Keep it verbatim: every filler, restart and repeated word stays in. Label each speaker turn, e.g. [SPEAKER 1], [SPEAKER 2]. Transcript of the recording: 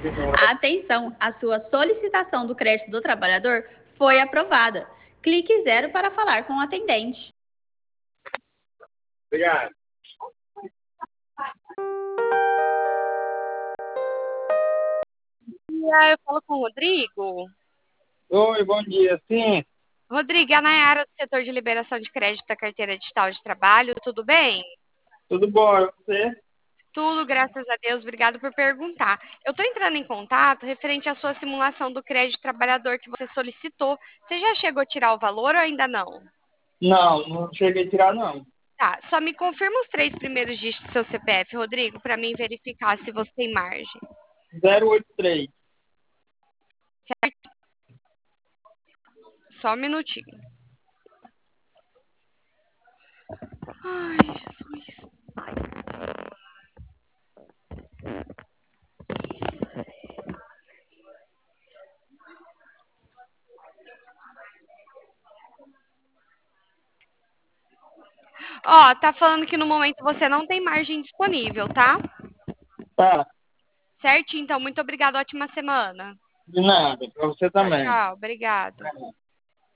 [SPEAKER 1] Atenção, a sua solicitação do crédito do trabalhador foi aprovada. Clique zero para falar com o atendente.
[SPEAKER 2] Obrigado.
[SPEAKER 3] Eu falo com o Rodrigo.
[SPEAKER 2] Oi, bom dia. Sim,
[SPEAKER 3] Rodrigo, é a Nayara do setor de liberação de crédito da carteira digital de trabalho, tudo bem?
[SPEAKER 2] tudo bom? E você?
[SPEAKER 3] Tudo, graças a Deus, obrigado por perguntar. Eu estou entrando em contato referente à sua simulação do crédito trabalhador que você solicitou. Você já chegou a tirar o valor ou ainda não?
[SPEAKER 2] Não, não cheguei a tirar, não.
[SPEAKER 3] Tá, só me confirma os três primeiros dígitos do seu C P F, Rodrigo, para mim verificar se você tem margem.
[SPEAKER 2] zero oito três.
[SPEAKER 3] Certo? Só um minutinho. Ai, Jesus. Ó, tá falando que no momento você não tem margem disponível, tá?
[SPEAKER 2] Tá,
[SPEAKER 3] Certo? Então, muito obrigada. Ótima semana.
[SPEAKER 2] de nada. Pra você
[SPEAKER 3] Tchau,
[SPEAKER 2] também.
[SPEAKER 3] tchau. Obrigado.